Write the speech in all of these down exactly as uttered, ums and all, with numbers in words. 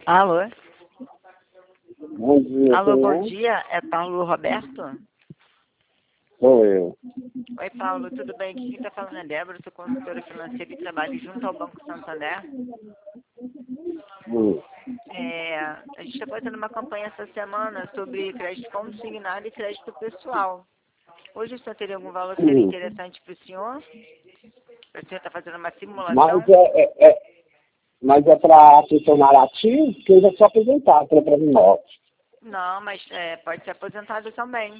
Alô? Bom dia, Alô, quem bom é? dia. É Paulo Roberto? Sou eu. Oi, Paulo, tudo bem? Aqui quem está falando é Débora, sou consultora financeira e trabalho junto ao Banco Santander. Hum. É, a gente está fazendo uma campanha essa semana sobre crédito consignado e crédito pessoal. Hoje o senhor teria algum valor que seria Hum. interessante para o senhor? O senhor está fazendo uma Mas simulação? é, é, é, mas é para funcionário ativo, porque eu já sou aposentado pela Previnorte. Não, mas é, pode ser aposentado também.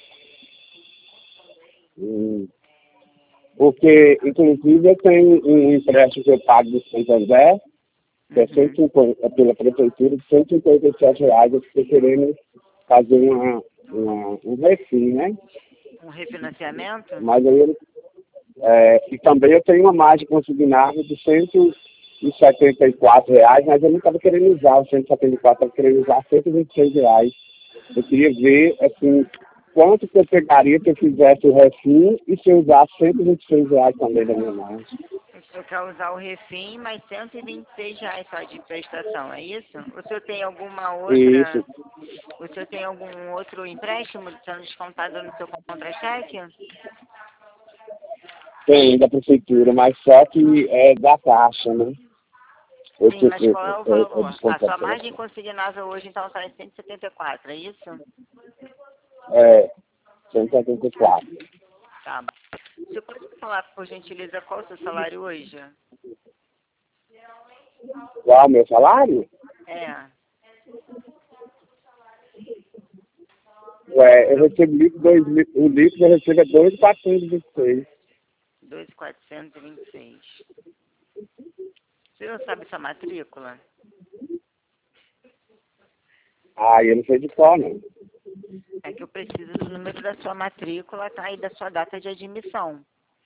Hum. Porque, inclusive, eu tenho um empréstimo que eu pago do Santander, que é, Uhum. cento e cinquenta, é pela prefeitura, de cento e cinquenta e sete reais. Eu estou querendo fazer uma, uma, um refim, né? Um refinanciamento? Mas aí eu, é, e também eu tenho uma margem consignada de cento e setenta e quatro reais, mas eu não estava querendo usar os cento e setenta e quatro, estava querendo usar cento e vinte e seis reais. Eu queria ver, assim, quanto que eu pegaria se eu fizesse o refim e se eu usasse cento e vinte e seis reais também da minha margem. O senhor quer usar o refim mais cento e vinte e seis reais só de prestação, é isso? O senhor tem alguma outra, Isso, o senhor tem algum outro empréstimo sendo descontado no seu contra-cheque? tem da prefeitura, mas só que é da taxa, né? Eu, Sim, eu, mas eu, qual é o eu, eu valor? A desconto a sua margem taxa. consignável hoje então está em cento e setenta e quatro, é isso? É, cento e setenta e quatro. Tá. Você pode me falar, por gentileza, qual é o seu salário hoje? Qual o meu salário? É, Ué, eu recebo líquido, dois, mil- o líquido eu recebo é dois mil quatrocentos e vinte e seis. dois mil quatrocentos e vinte e seis. Você não sabe sua matrícula? Ah, eu não sei de qual, não. É que eu preciso do número da sua matrícula, tá? E da sua data de admissão.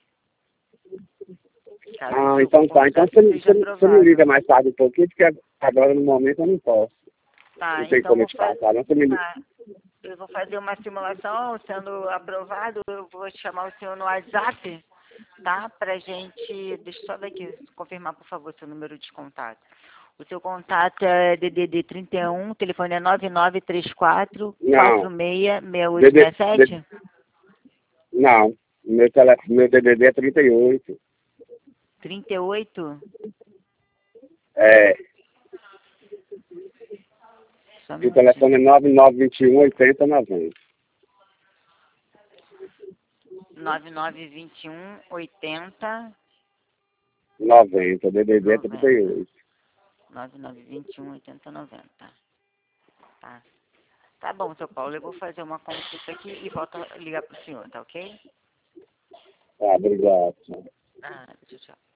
Caso o Ah, seu então tá. Então cadastro você, seja você, você me liga aprovado. mais tarde um pouquinho, porque agora no momento eu não posso. Tá, Não tem então como eu vou te fazer. passar, não. Você me liga. Tá, eu vou fazer uma simulação, sendo aprovado, eu vou chamar o senhor no WhatsApp, tá? Pra gente. Deixa eu só ver aqui, confirmar, por favor, seu número de contato. O seu contato é D D D trinta e um, o telefone é nove nove três quatro, quatro Não. seis, seis oito D D, seis sete? D- não. Meu, tele, meu D D D é trinta e oito. trinta e oito? É. Só um E o telefone é minutinho. nove nove dois um, oito zero nove zero. nove nove dois um, oitenta, noventa. D D D é trinta e noventa. oito. nove nove dois um, oitenta, noventa. Tá. Tá bom, seu Paulo, eu vou fazer uma consulta aqui e volto a ligar pro senhor, tá ok? Tá, obrigado. Ah, tchau, tchau.